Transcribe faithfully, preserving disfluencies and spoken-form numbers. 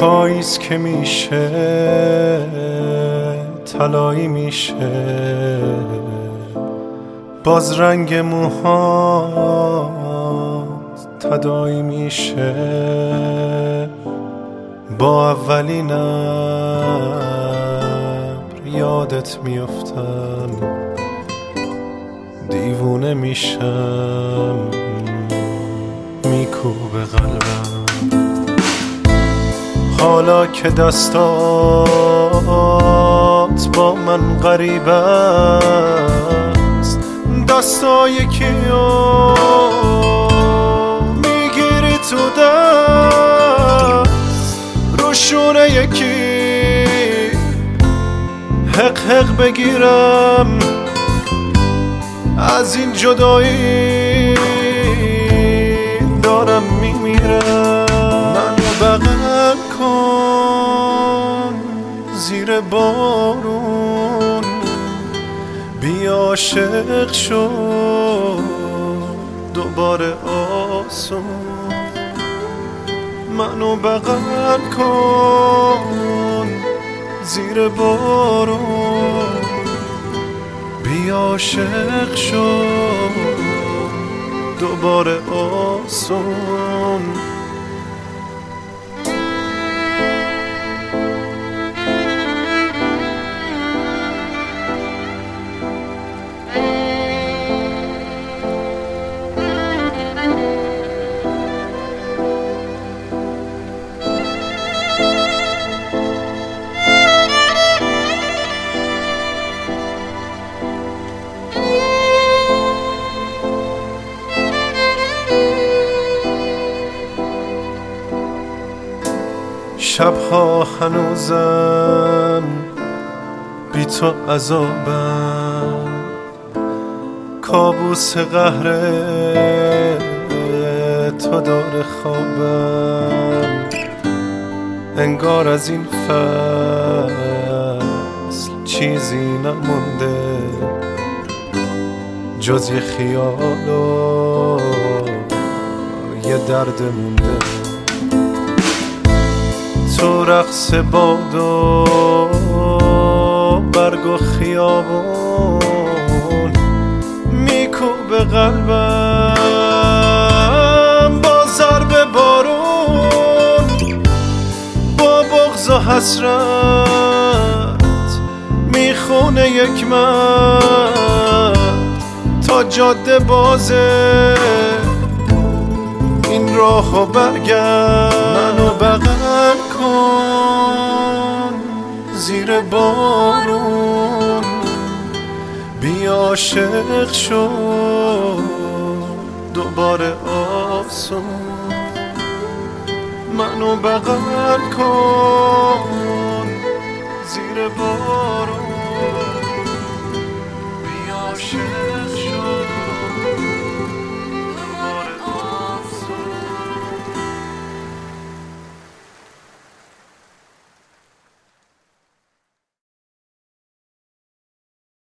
پاییز که میشه طلایی میشه، باز رنگ موهات تداعی میشه. با اولین ابر یادت میافتم، دیوونه میشم میکوبه قلبم. حالا که دستات با من غریب است، دستای کیو میگیری تو دست، روشونه یکی حق حق بگیرم از این جدایی دارم میمیرم. منو بغل کن زیر بارون، بیا عاشق شو دوباره آسون. منو بغل کن زیر بارون، بیا عاشق شو دوباره آسون. شبها هنوزم بی تو عذابم، کابوس قهر تو داره خوابم. انگار از این فصل چیزی نمونده جز یه خیال و یه درد مونده. تو رقص باد و برگ و خیابون میکوبه قلبم با ضرب بارون. با بغض و حسرت میخونه یک مرد تا جاده بازه این راهو برگرد. منو بغل کن زیر بارون، بیا عاشق شو دوباره آسون. منو بغل کن زیر بارون.